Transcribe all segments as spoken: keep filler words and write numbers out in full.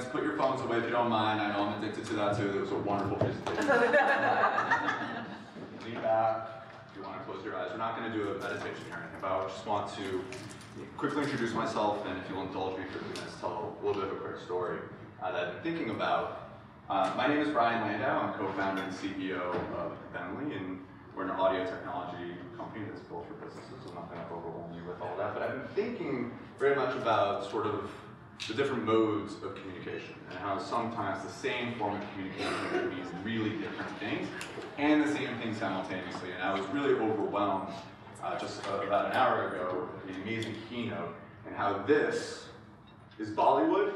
audience, put your phones away if you don't mind. I know I'm addicted to that too. It was a wonderful presentation. Lean back. If you want to close your eyes. We're not going to do a meditation here, but I just want to quickly introduce myself, and if you'll indulge me for a few minutes, tell a little bit of a quick story uh, that I've been thinking about. Uh, my name is Brian Landau. I'm co-founder and C E O of Bentley, and we're an audio technology company that's built for businesses, so I'm not going to overwhelm you with all that. But I've been thinking very much about sort of the different modes of communication and how sometimes the same form of communication means really different things and the same thing simultaneously. And I was really overwhelmed uh, just uh, about an hour ago with the amazing keynote and how this is Bollywood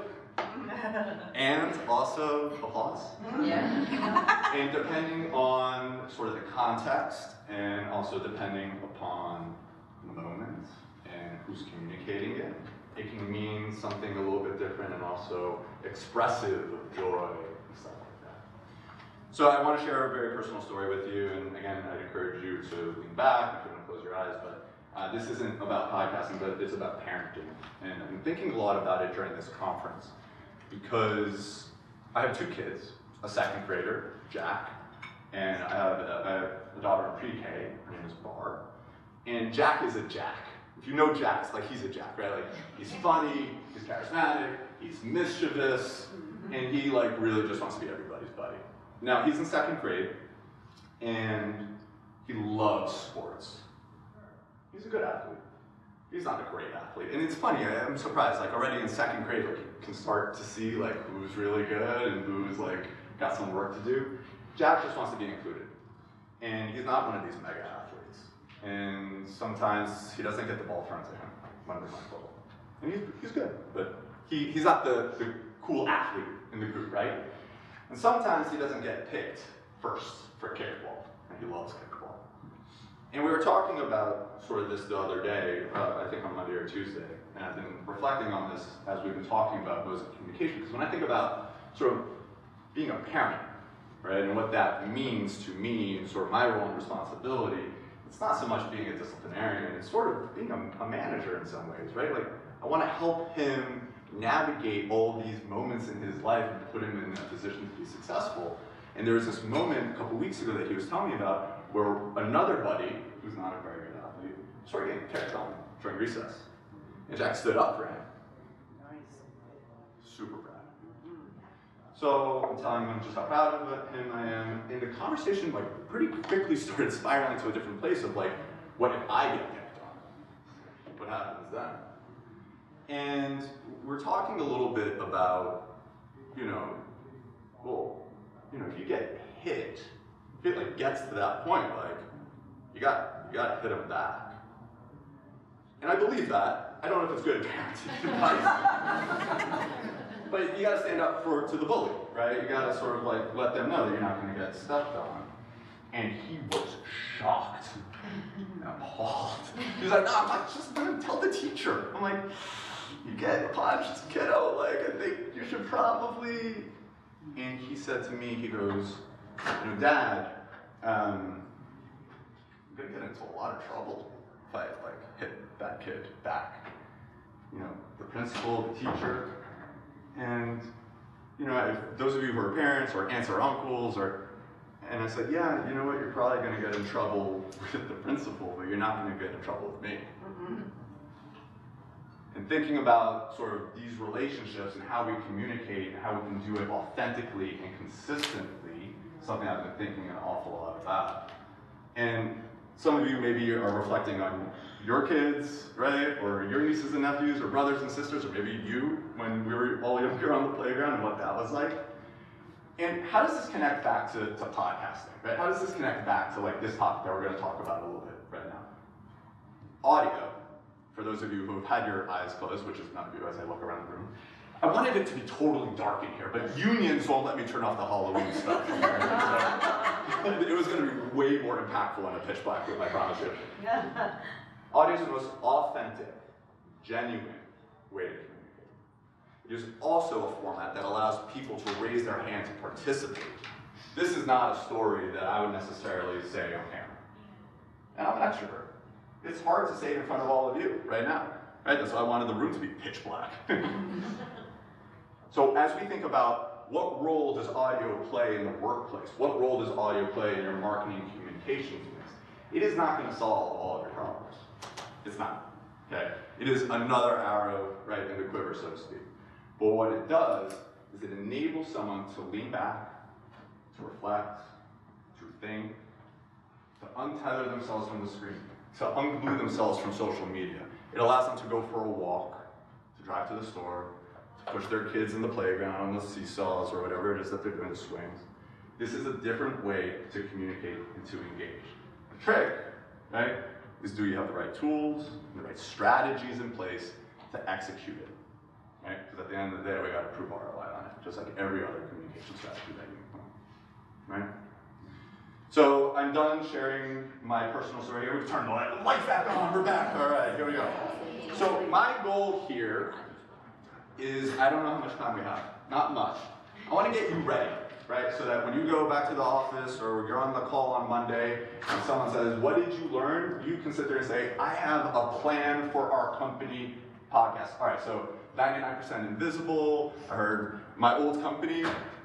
and also applause. Yeah. And depending on sort of the context and also depending upon the moment and who's communicating it, it can mean something a little bit different and also expressive of joy and stuff like that. So I want to share a very personal story with you, and again, I'd encourage you to lean back if you want to close your eyes, but uh, this isn't about podcasting, but it's about parenting. And I've been thinking a lot about it during this conference because I have two kids, a second grader, Jack, and I have a, I have a daughter in pre-K, her name is Bar, and Jack is a Jack. If you know Jack, it's like he's a Jack, right? Like he's funny, he's charismatic, he's mischievous, and he like really just wants to be everybody's buddy. Now he's in second grade, and he loves sports. He's a good athlete. He's not a great athlete, and it's funny. I'm surprised. Like already in second grade, like you can start to see like who's really good and who's like got some work to do. Jack just wants to be included, and he's not one of these mega athletes. And sometimes he doesn't get the ball thrown to him when they're playing football. And he's, he's good, but he, he's not the, the cool athlete in the group, right? And sometimes he doesn't get picked first for kickball, and he loves kickball. And we were talking about sort of this the other day, uh, I think on Monday or Tuesday, and I've been reflecting on this as we've been talking about modes of communication, because when I think about sort of being a parent, right, and what that means to me and sort of my role and responsibility, it's not so much being a disciplinarian, it's sort of being a, a manager in some ways, right? Like, I want to help him navigate all these moments in his life and put him in a position to be successful. And there was this moment a couple weeks ago that he was telling me about where another buddy, who's not a very good athlete, started getting picked on during recess. And Jack stood up for him. Nice. Super proud. So I'm telling him just how proud of him I am, and the conversation like pretty quickly started spiraling to a different place of like, what if I get picked on? What happens then? And we're talking a little bit about, you know, well, you know, if you get hit, if it like gets to that point, like you got you got to hit him back. And I believe that. I don't know if it's good parenting advice. But you gotta stand up for to the bully, right? You gotta sort of like let them know that you're not gonna get stepped on. And he was shocked and appalled. He was like, no, I'm not just gonna tell the teacher. I'm like, you get punched, kiddo, like I think you should probably. And he said to me, he goes, you know, Dad, um, I'm gonna get into a lot of trouble if I like hit that kid back. You know, the principal, the teacher. And, you know, if those of you who are parents or aunts or uncles, or, and I said, yeah, you know what, you're probably going to get in trouble with the principal, but you're not going to get in trouble with me. Mm-hmm. And thinking about sort of these relationships and how we communicate and how we can do it authentically and consistently, something I've been thinking an awful lot about. And some of you maybe are reflecting on your kids, right? Or your nieces and nephews, or brothers and sisters, or maybe you when we were all younger on the playground and what that was like. And how does this connect back to, to podcasting, right? How does this connect back to like this topic that we're going to talk about a little bit right now? Audio, for those of you who have had your eyes closed, which is none of you as I look around the room, I wanted it to be totally dark in here, but unions won't let me turn off the Halloween stuff. So it was going to be way more impactful in a pitch black room, I promise you. Audio is the most authentic, genuine way to communicate. It is also a format that allows people to raise their hand to participate. This is not a story that I would necessarily say on camera. And I'm an extrovert. It's hard to say it in front of all of you right now. Right? That's why I wanted the room to be pitch black. So as we think about what role does audio play in the workplace, what role does audio play in your marketing and communications mix, it is not going to solve all of your problems. It's not. Okay? It is another arrow right in the quiver, so to speak. But what it does is it enables someone to lean back, to reflect, to think, to untether themselves from the screen, to unglue themselves from social media. It allows them to go for a walk, to drive to the store, to push their kids in the playground on the seesaws or whatever it is that they're doing, the swings. This is a different way to communicate and to engage. The trick, right, is do you have the right tools, and the right strategies in place to execute it, right? Because at the end of the day, we got to prove R O I on it, just like every other communication strategy that you can, right? So I'm done sharing my personal story. We've turned the light, lights back on, we're back. All right, here we go. So my goal here is, I don't know how much time we have, not much. I want to get you ready, right? So that when you go back to the office or you're on the call on Monday and someone says, what did you learn? You can sit there and say, I have a plan for our company podcast. All right, so ninety-nine percent invisible. I heard my old company,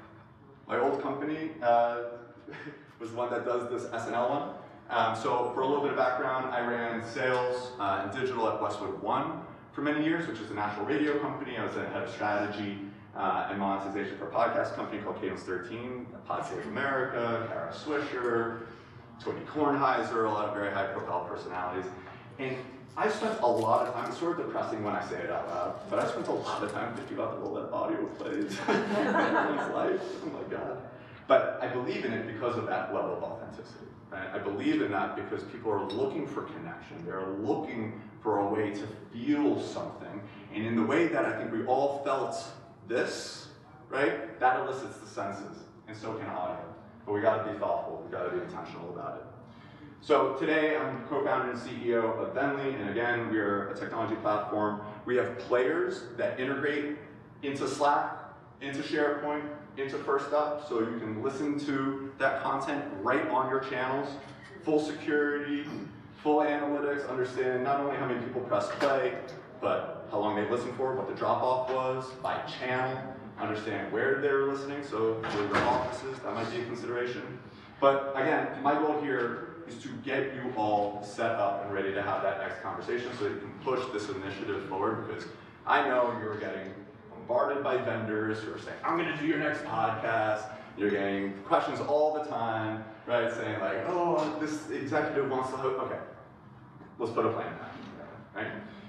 my old company uh, was the one that does this S N L one. Um, so for a little bit of background, I ran sales uh, and digital at Westwood One for many years, which is a national radio company. I was the head of strategy uh, and monetization for a podcast company called Cadence thirteen, Pod Save America, Kara Swisher, Tony Kornheiser, a lot of very high profile personalities. And I spent a lot of time, it's sort of depressing when I say it out loud, but I spent a lot of time thinking about the role that audio plays in everyone's life. Oh my God. But I believe in it because of that level of authenticity. Right? I believe in that because people are looking for connection. They're looking for a way to feel something. And in the way that I think we all felt this, right, that elicits the senses. And so can audio. But we gotta be thoughtful. We gotta be intentional about it. So today I'm co-founder and C E O of Venly. And again, we are a technology platform. We have players that integrate into Slack, into SharePoint, into First Up, so you can listen to that content right on your channels. Full security, full analytics, understand not only how many people press play, but how long they listened for, what the drop-off was, by channel, understand where they're listening, so for your offices, that might be a consideration. But again, my goal here is to get you all set up and ready to have that next conversation so that you can push this initiative forward, because I know you're getting bombarded by vendors who are saying, I'm going to do your next podcast. You're getting questions all the time, right? Saying like, oh, this executive wants to host. Okay, let's put a plan down, right?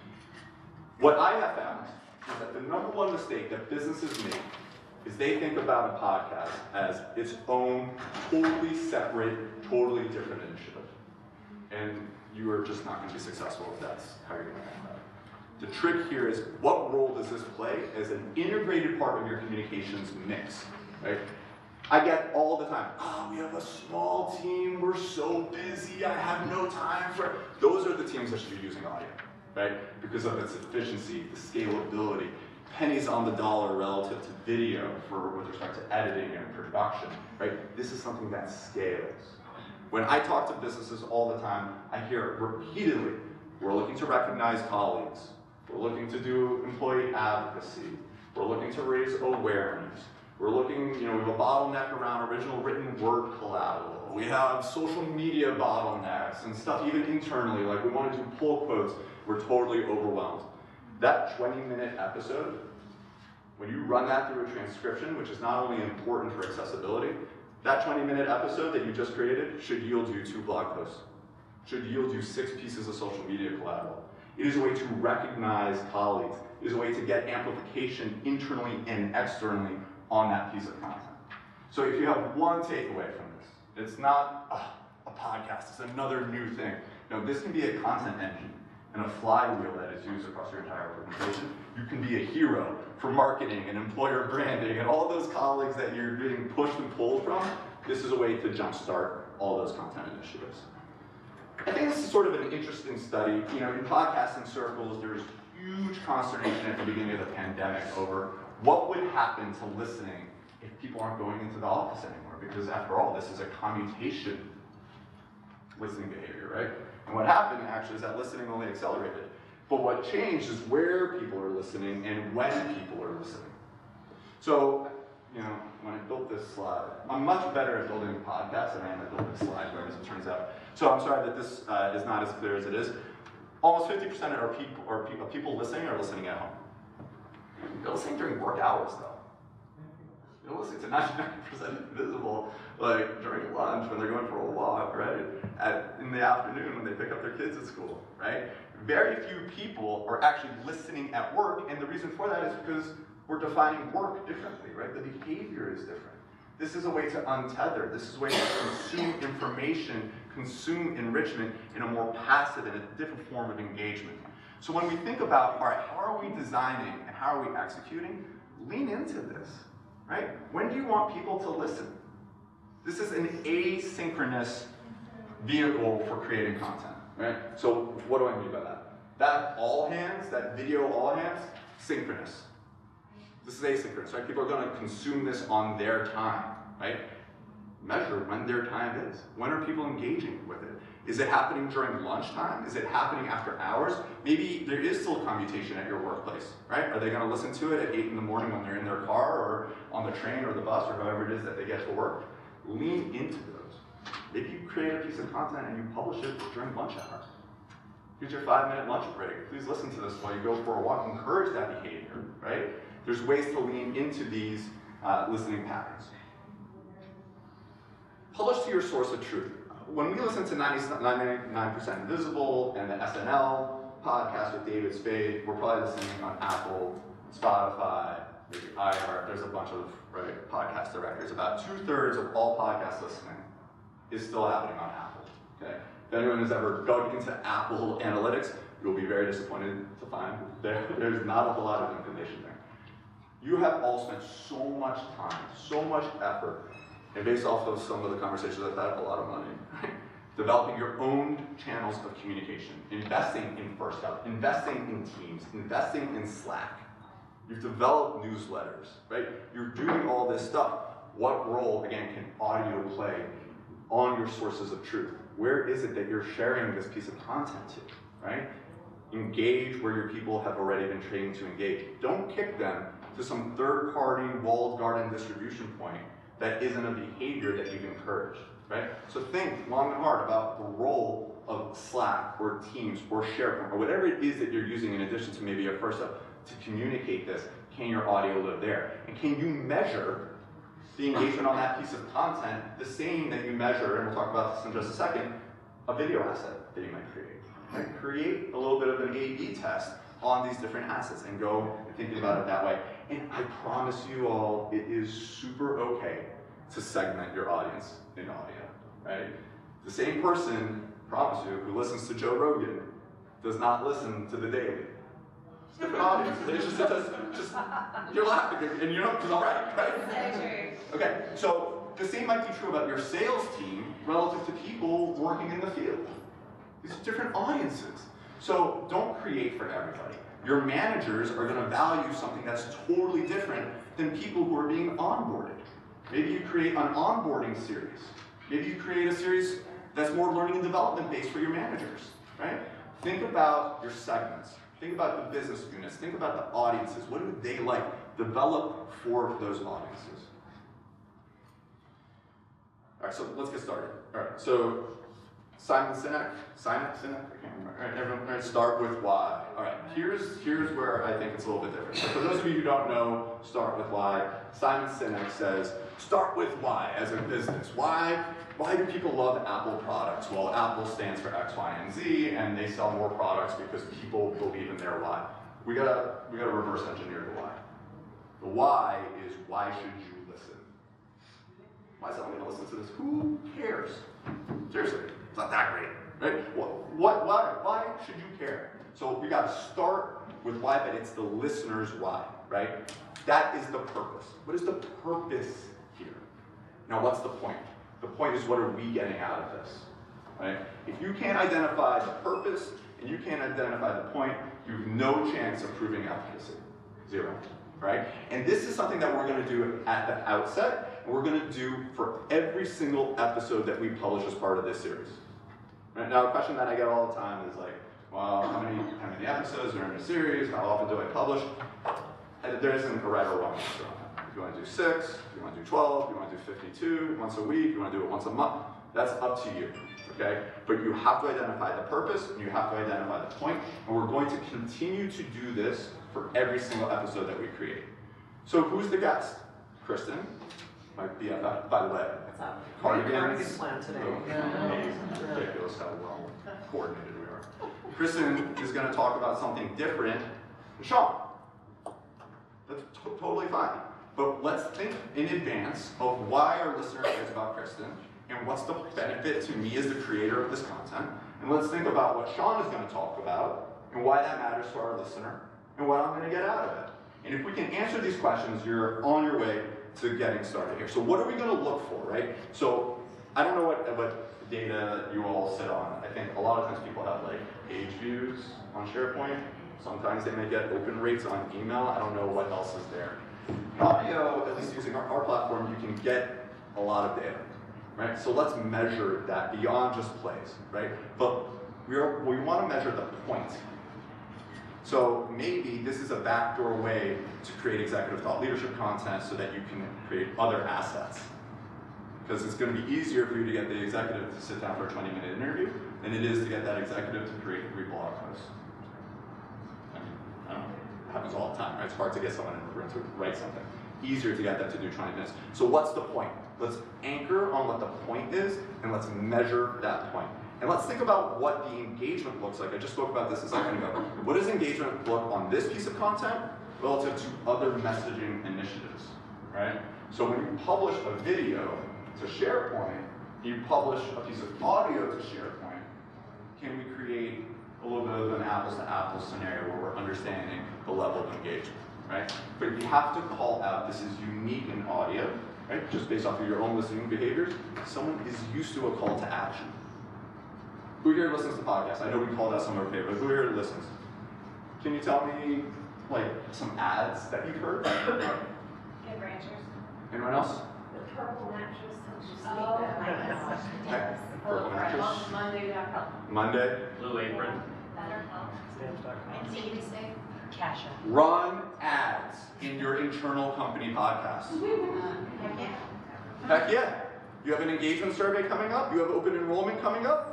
What I have found is that the number one mistake that businesses make is they think about a podcast as its own, totally separate, totally different initiative. And you are just not going to be successful if that's how you're going to handle that. The trick here is, what role does this play as an integrated part of your communications mix, right? I get all the time, oh, we have a small team, we're so busy, I have no time for it. Those are the teams that should be using audio, right? Because of its efficiency, the scalability, pennies on the dollar relative to video for with respect to editing and production, right? This is something that scales. When I talk to businesses all the time, I hear it repeatedly. We're looking to recognize colleagues. We're looking to do employee advocacy. We're looking to raise awareness. We're looking, you know, we have a bottleneck around original written word collateral. We have social media bottlenecks and stuff even internally, like we want to do pull quotes. We're totally overwhelmed. That twenty minute episode, when you run that through a transcription, which is not only important for accessibility, that twenty minute episode that you just created should yield you two blog posts, should yield you six pieces of social media collateral. It is a way to recognize colleagues. It is a way to get amplification internally and externally on that piece of content. So if you have one takeaway from this, it's not uh, a podcast, it's another new thing. No, this can be a content engine and a flywheel that is used across your entire organization. You can be a hero for marketing and employer branding and all those colleagues that you're being pushed and pulled from. This is a way to jumpstart all those content initiatives. I think this is sort of an interesting study. You know, in podcasting circles, there's huge consternation at the beginning of the pandemic over what would happen to listening if people aren't going into the office anymore, because after all, this is a commutation listening behavior, right? And what happened actually is that listening only accelerated. But what changed is where people are listening and when people are listening. So, you know, when I built this slide, I'm much better at building podcasts than I am at building slide as it turns out. So I'm sorry that this uh, is not as clear as it is. Almost fifty percent of our people, or pe people listening are listening at home. They're listening during work hours, though. You're listening to ninety-nine percent invisible, like during lunch when they're going for a walk, right? At, in the afternoon when they pick up their kids at school, right? Very few people are actually listening at work, and the reason for that is because we're defining work differently, right? The behavior is different. This is a way to untether. This is a way to consume information, consume enrichment in a more passive and a different form of engagement. So when we think about, all right, how are we designing and how are we executing? Lean into this, right? When do you want people to listen? This is an asynchronous vehicle for creating content, right? So what do I mean by that? That all hands, that video all hands, synchronous. This is asynchronous, right? People are going to consume this on their time, right? Measure when their time is. When are people engaging with it? Is it happening during lunchtime? Is it happening after hours? Maybe there is still commutation at your workplace, right? Are they going to listen to it at eight in the morning when they're in their car or on the train or the bus or however it is that they get to work? Lean into those. Maybe you create a piece of content and you publish it during lunch hour. Here's your five minute lunch break. Please listen to this while you go for a walk. Encourage that behavior, right? There's ways to lean into these uh, listening patterns. Publish to your source of truth. When we listen to ninety-nine percent Invisible and the S N L podcast with David Spade, we're probably listening on Apple, Spotify, maybe iHeart. There's a bunch of right, podcast directories. About two-thirds of all podcast listening is still happening on Apple. Okay? If anyone has ever dug into Apple Analytics, you'll be very disappointed to find there, there's not a whole lot of information there. You have all spent so much time, so much effort, and based off of some of the conversations I've had, a lot of money, right? Developing your own channels of communication, investing in First Up, investing in Teams, investing in Slack. You've developed newsletters, right? You're doing all this stuff. What role, again, can audio play on your sources of truth? Where is it that you're sharing this piece of content to, right? Engage where your people have already been trained to engage. Don't kick them to some third-party walled garden distribution point that isn't a behavior that you've encouraged, right? So think long and hard about the role of Slack or Teams or SharePoint or whatever it is that you're using in addition to maybe a First Up to communicate this. Can your audio live there? And can you measure the engagement on that piece of content the same that you measure, and we'll talk about this in just a second, a video asset that you might create? Right? Create a little bit of an A B test on these different assets and go thinking about it that way. And I promise you all, it is super okay to segment your audience in audio, right? The same person, promise you, who listens to Joe Rogan does not listen to The Daily. It's different audience. It's just, it does, just, you're laughing, and you know, because I'm right, right? So true. Okay, so the same might be true about your sales team relative to people working in the field. These are different audiences. So don't create for everybody. Your managers are going to value something that's totally different than people who are being onboarded. Maybe you create an onboarding series. Maybe you create a series that's more learning and development based for your managers, right? Think about your segments. Think about the business units. Think about the audiences. What do they like? Develop for those audiences. All right, so let's get started. All right, so Simon Sinek, Simon Sinek, I can't remember. All right, everyone, all right, start with why. All right, here's, here's where I think it's a little bit different. So for those of you who don't know, start with why. Simon Sinek says, start with why as a business. Why, why do people love Apple products? Well, Apple stands for X, Y, and Z, and they sell more products because people believe in their why. We gotta, we gotta reverse engineer the why. The why is, why should you listen? Why is someone gonna listen to this? Who cares? Seriously. It's not that great, right? What, what, why, why should you care? So we got to start with why, but it's the listener's why, right? That is the purpose. What is the purpose here? Now, what's the point? The point is, what are we getting out of this, right? If you can't identify the purpose and you can't identify the point, you have no chance of proving efficacy. Zero, right? And this is something that we're going to do at the outset, and we're going to do for every single episode that we publish as part of this series. Right? Now, a question that I get all the time is like, well, how many, how many episodes are in a series? How often do I publish? And there isn't a right or wrong answer on that. If you do six, if you want to do twelve, if you want to do fifty-two, once a week, if you want to do it once a month, that's up to you, okay? But you have to identify the purpose, and you have to identify the point, and we're going to continue to do this for every single episode that we create. So who's the guest? Kristen, my B F F, by the way. What's up? Cardigans. Cardigan plan today. Oh, ridiculous how well coordinated we are. Kristen is going to talk about something different than Sean. That's t totally fine. But let's think in advance of why our listener cares about Kristen, and what's the benefit to me as the creator of this content. And let's think about what Sean is going to talk about, and why that matters to our listener, and what I'm going to get out of it. And if we can answer these questions, you're on your way to getting started here. So what are we going to look for, right? So I don't know what, what data you all sit on. I think a lot of times people have like page views on SharePoint. Sometimes they may get open rates on email. I don't know what else is there. Audio, at least using our, our platform, you can get a lot of data, right? So let's measure that beyond just plays, right? But we, are, we want to measure the point. So maybe this is a backdoor way to create executive thought leadership content so that you can create other assets. Because it's going to be easier for you to get the executive to sit down for a twenty minute interview than it is to get that executive to create three blog posts. I mean, I don't know, it happens all the time, right? It's hard to get someone in the room to write something. Easier to get them to do twenty minutes. So what's the point? Let's anchor on what the point is, and let's measure that point. And let's think about what the engagement looks like. I just spoke about this a second ago. What does engagement look on this piece of content relative to other messaging initiatives, right? So when you publish a video to SharePoint, you publish a piece of audio to SharePoint, can we create a little bit of an apples to apples scenario where we're understanding the level of engagement, right? But you have to call out this is unique in audio, right? Just based off of your own listening behaviors. Someone is used to a call to action. Who here listens to podcasts? I know we called out some of our favorites. Who here listens? Can you tell me, like, some ads that you've heard? Get ranchers. Anyone else? The purple mattress. Oh my gosh. Okay. Purple mattress. Monday dot com. Monday. Blue Apron. And T V say. Cash App. Run ads in your internal company podcast. Heck yeah. Heck yeah. You have an engagement survey coming up. You have open enrollment coming up.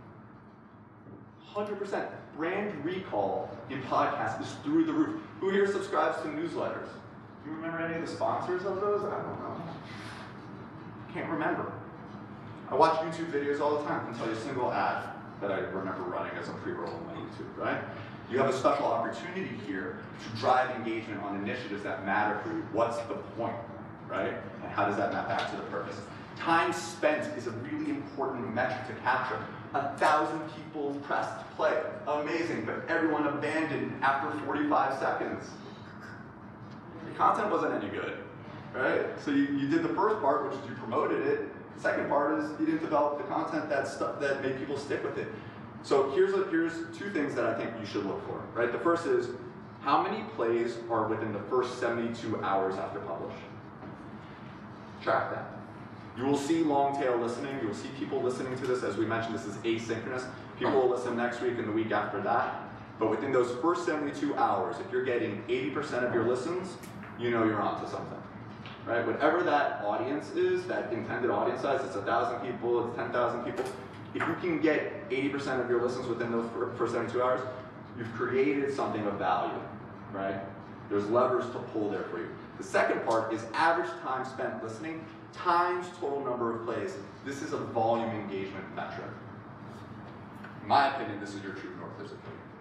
one hundred percent. Brand recall in podcasts is through the roof. Who here subscribes to newsletters? Do you remember any of the sponsors of those? I don't know. Can't remember. I watch YouTube videos all the time. I can tell you a single ad that I remember running as a pre-roll on my YouTube, right? You have a special opportunity here to drive engagement on initiatives that matter for you. What's the point, right? And how does that map back to the purpose? Time spent is a really important metric to capture. A thousand people pressed play. Amazing, but everyone abandoned after forty-five seconds. The content wasn't any good, right? So you, you did the first part, which is you promoted it. The second part is you didn't develop the content that stuff that made people stick with it. So here's a, here's two things that I think you should look for, right? The first is how many plays are within the first seventy-two hours after publish. Track that. You will see long tail listening. You will see people listening to this. As we mentioned, this is asynchronous. People will listen next week and the week after that. But within those first seventy-two hours, if you're getting eighty percent of your listens, you know you're onto something, right? Whatever that audience is, that intended audience size, it's one thousand people, it's ten thousand people. If you can get eighty percent of your listens within those first seventy-two hours, you've created something of value, right? There's levers to pull there for you. The second part is average time spent listening times total number of plays. This is a volume engagement metric. In my opinion, this is your true north as a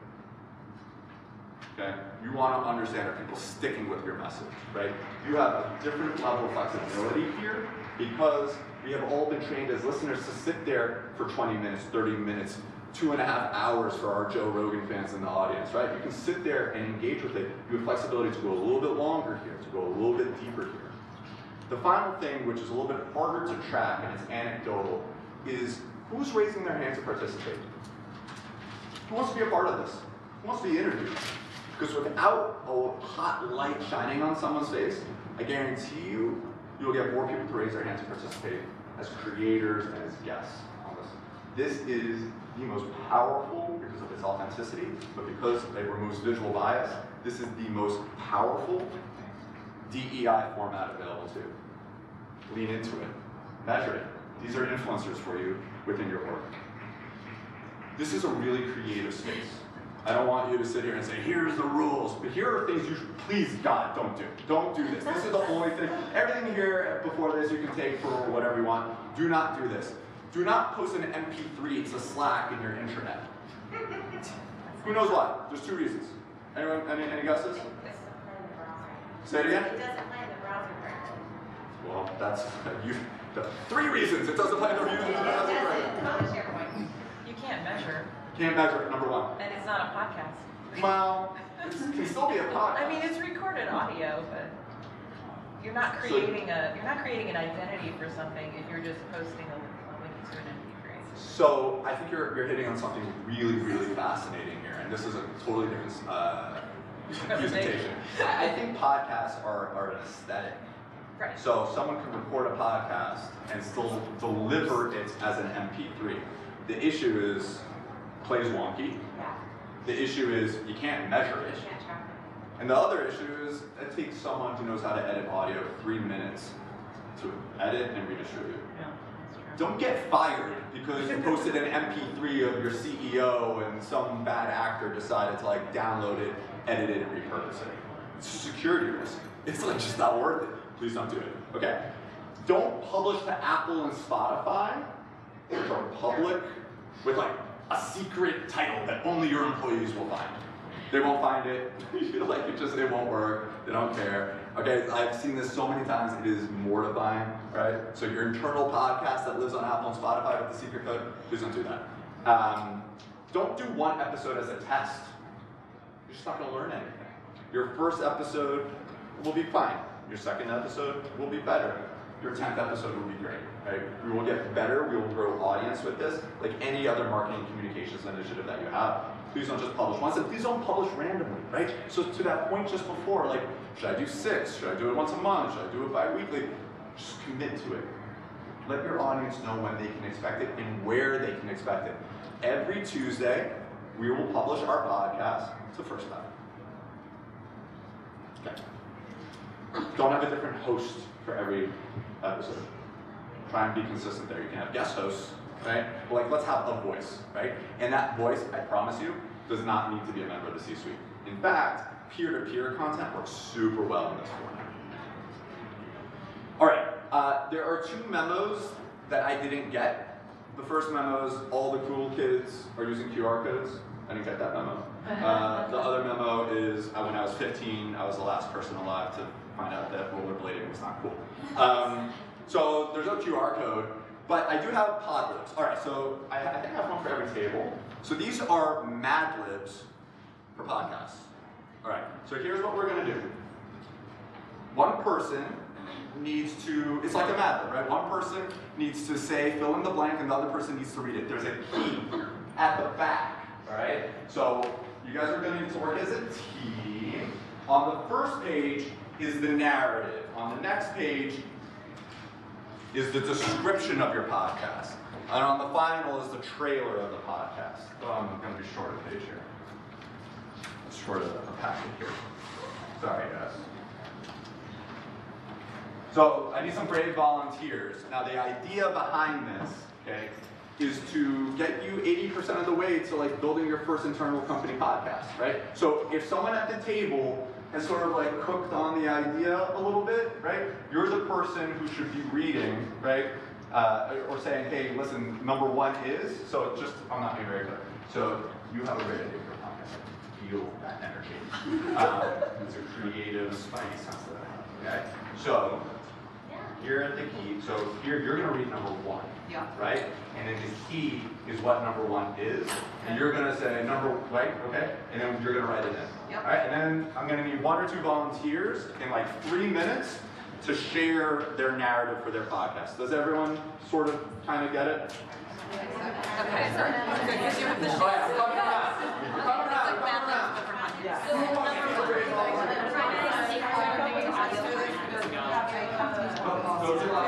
okay? You want to understand, are people sticking with your message, right? You have a different level of flexibility here because we have all been trained as listeners to sit there for twenty minutes, thirty minutes, two and a half hours for our Joe Rogan fans in the audience, right? You can sit there and engage with it. You have flexibility to go a little bit longer here, to go a little bit deeper here. The final thing, which is a little bit harder to track and it's anecdotal, is who's raising their hand to participate? Who wants to be a part of this? Who wants to be interviewed? Because without a hot light shining on someone's face, I guarantee you, you'll get more people to raise their hand to participate as creators and as guests on this. This is the most powerful because of its authenticity, but because it removes visual bias, this is the most powerful D E I format available too. Lean into it. Measure it. These are influencers for you within your work. This is a really creative space. I don't want you to sit here and say, here's the rules, but here are things you should, please, God, don't do. Don't do this. This is the only thing. Everything here before this you can take for whatever you want. Do not do this. Do not post an M P three to Slack in your intranet. Who knows why? There's two reasons. Anyone, any, any guesses? Say it again? It doesn't play in the browser correctly. Well, that's, you, the three reasons it doesn't play in the reviews. It doesn't, not a SharePoint. You can't measure, Can't measure it, number one. and it's not a podcast. Well, it can still be a podcast. I mean, it's recorded audio, but you're not creating a you're not creating an identity for something if you're just posting a, a link to an M P three. So I think you're, you're hitting on something really, really fascinating here, and this is a totally different uh, presentation. I I think podcasts are, are an aesthetic. Right. So someone can record a podcast and still deliver it as an M P three. The issue is, plays wonky. Yeah. The issue is you can't measure it. You can't track it. And the other issue is it takes someone who knows how to edit audio three minutes to edit and redistribute. Yeah, that's true. Don't get fired because you posted an M P three of your C E O and some bad actor decided to like download it, edit it, and repurpose it. It's a security risk. It's like just not worth it. Please don't do it. Okay. Don't publish to Apple and Spotify, which are public, with like a secret title that only your employees will find. They won't find it. You feel like it just it won't work. They don't care. Okay, I've seen this so many times. It is mortifying, right? So your internal podcast that lives on Apple and Spotify with the secret code, please don't do that. Um, don't do one episode as a test. You're just not going to learn anything. Your first episode will be fine. Your second episode will be better. Your tenth episode will be great, right? We will get better. We will grow audience with this, like any other marketing communications initiative that you have. Please don't just publish once, and please don't publish randomly, right? So to that point just before, like, should I do six? Should I do it once a month? Should I do it bi-weekly? Just commit to it. Let your audience know when they can expect it and where they can expect it. Every Tuesday, we will publish our podcast to First Time. Okay. Don't have a different host for every episode. Try and be consistent there. You can have guest hosts, right? But like, let's have a voice, right? And that voice, I promise you, does not need to be a member of the C-suite. In fact, peer-to-peer content works super well in this format. All right, uh, there are two memos that I didn't get. The first memo is all the cool kids are using Q R codes. I didn't get that memo. Uh, the other memo is uh, when I was fifteen, I was the last person alive to find out that rollerblading was not cool. Um, so there's no Q R code, but I do have pod libs. All right, so I, I think I have one for every table. So these are Mad Libs for podcasts. All right, so here's what we're gonna do. One person needs to, it's like a Mad Lib, right? One person needs to say, fill in the blank, and the other person needs to read it. There's a key at the back, all right? So you guys are gonna need to work as a team. On the first page is the narrative. On the next page is the description of your podcast. And on the final is the trailer of the podcast. Oh, I'm gonna be short a page here. Short of a packet here. Sorry, guys. So I need some brave volunteers. Now the idea behind this, okay, is to get you eighty percent of the way to like building your first internal company podcast, right? So if someone at the table has sort of like cooked on the idea a little bit, right? You're the person who should be reading, right? Uh, or saying, hey, listen, number one is, so just, I'm not being very clear. So you have a great idea for a podcast. I feel that energy. Um, it's a creative, spidey sense that I have, okay? So, here at the key, so here you're gonna read number one, Yeah. right? And then the key is what number one is, and you're gonna say number, right, okay? And then you're gonna write it in. Yep. All right, and then I'm gonna need one or two volunteers in like three minutes to share their narrative for their podcast. Does everyone sort of kind of get it? Okay, sorry. Because you have the Oh yeah, we're coming around. We're coming around, we're coming around. Who wants to be a great volunteer? Go to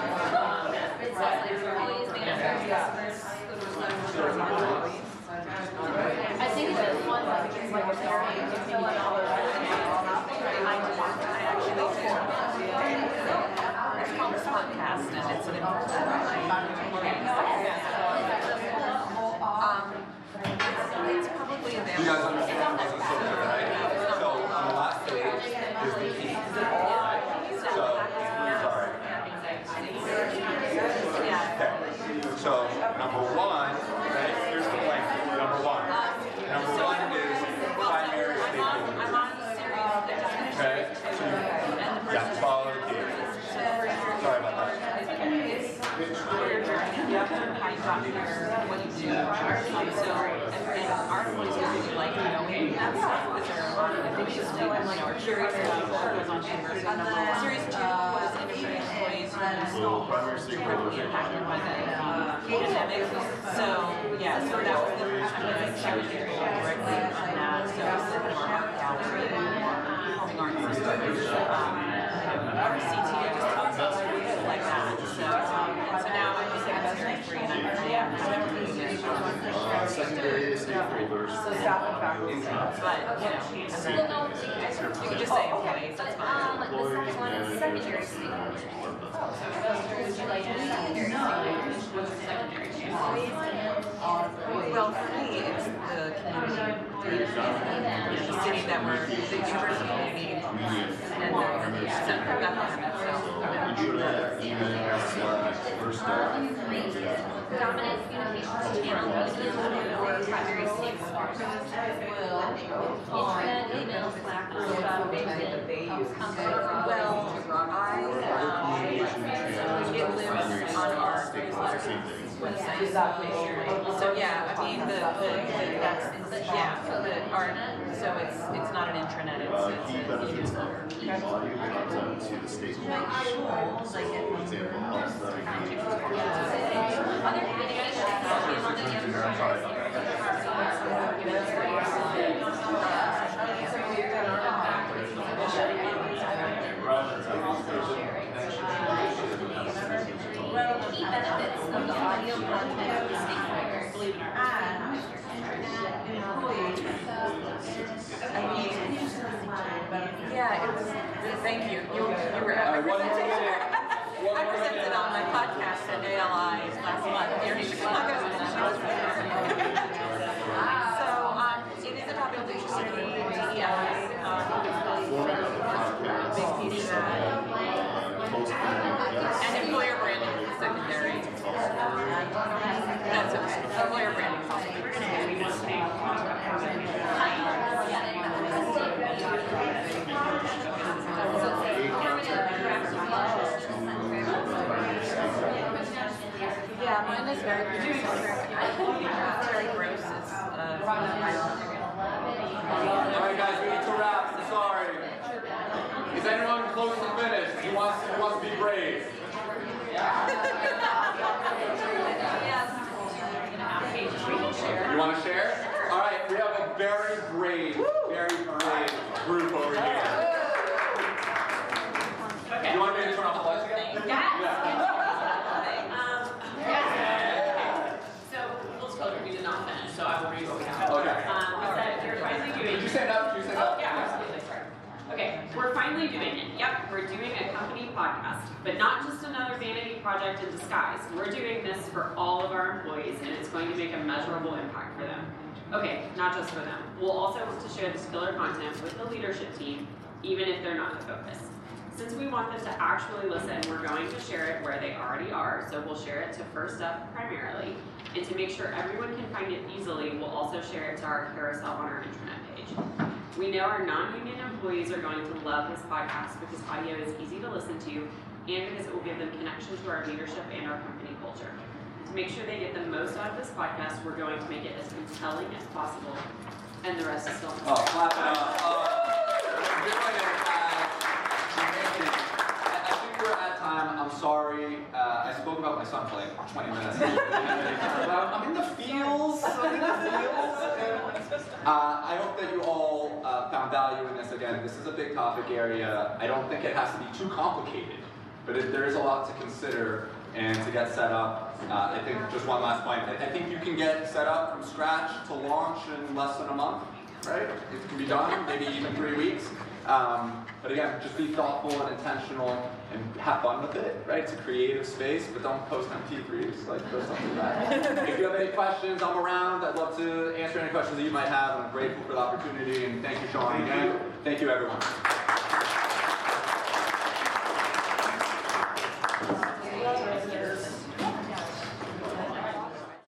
I think there's one that is like a parent, you can fill in all those. I just, I actually It's called Smartcast, and it's an important Um, it's probably available. You guys understand this is so good, right? So on the last page is the key. Right? So, sorry. Okay. So number one, right? Here's the blank. Number one. Number one is primary stakeholders. I'm on the series. Okay. So you, yeah, follow the key. Sorry about that. It's where you're journey, how you got here, what you do. Um, so, and our employees are really like knowing that stuff because there are a lot of things that we, you know, are curious about what goes on university. Series two was interviewing employees who were directly impacted by the uh, pandemic. So, yeah, so that was the first time that I started directly on that. So, it's kind of our art gallery, performing art first, um, our C T O just talks about stories like that. So, um, and so now I'm just like series three and I'm pretty Uh, secondary stakeholders. But, you know, you can just say employees, that's fine. Um, the second one is secondary stakeholders. Would you like to secondary stakeholders? What's the secondary stakeholders? Well, for me, it's the community, the, the city that we're, the university community, and the, so Bethlehem itself. Email slash first step. Dominant communications channel or primary stakeholders. Internet, email, Slack, Well, I, um, it lives on our website. So, yeah, I mean, the, the, the that's, yeah, the, our, so it's, it's not an intranet, it's, Key it's a benefits newsletter. of key audio content to the stakeholders. So, for example, helps them engage with Other communications key benefits of the audio content to stakeholders. Believe it or not. I mean, yeah, it was, thank you. You, you were All right, one more represented. minute. One I more presented minute. on my podcast at A L I last month here in Chicago. So, um, it is a topic of interest to me. D E I, um, big piece of that. And employer branding is secondary. That's okay. Employer branding is also yeah, mine is very producer-centric. Terry Gross is, uh, Alright guys, we need to wrap, I'm sorry. Is anyone close to finish? Who wants, who wants to be brave? You want to share? Alright, we have a very brave, very brave group over here. You want me to turn off the lights again? Yeah. So, full disclosure, we did not finish, so I will read what we have. Okay. Um, we said we're finally doing. Did you stand up? Did you stand Oh, up? yeah, absolutely, sorry. Okay, we're finally doing it. Yep, we're doing a company podcast, but not just another vanity project in disguise. We're doing this for all of our employees, and it's going to make a measurable impact for them. Okay, not just for them. We'll also look to share this killer content with the leadership team, even if they're not the focus. Since we want them to actually listen, we're going to share it where they already are, so we'll share it to First Up primarily. And to make sure everyone can find it easily, we'll also share it to our carousel on our intranet page. We know our non-union employees are going to love this podcast because audio is easy to listen to and because it will give them connection to our leadership and our company culture. To make sure they get the most out of this podcast, we're going to make it as compelling as possible, and the rest is still. Oh, clap it up. Uh, good way to, uh, I think we're at time. I'm sorry. Uh, I spoke about my son for like twenty minutes. I'm in the feels. I'm in the feels. Uh, I hope that you all uh, found value in this. Again, this is a big topic area. I don't think it has to be too complicated, but it, there is a lot to consider and to get set up. Uh, I think just one last point. I, I think you can get set up from scratch to launch in less than a month. right? It can be done, maybe even three weeks. Um, but again, just be thoughtful and intentional and have fun with it, right? It's a creative space, but don't post M P threes, like post something like that. If you have any questions, I'm around. I'd love to answer any questions that you might have. I'm grateful for the opportunity, and thank you, Sean, again. Thank you, everyone.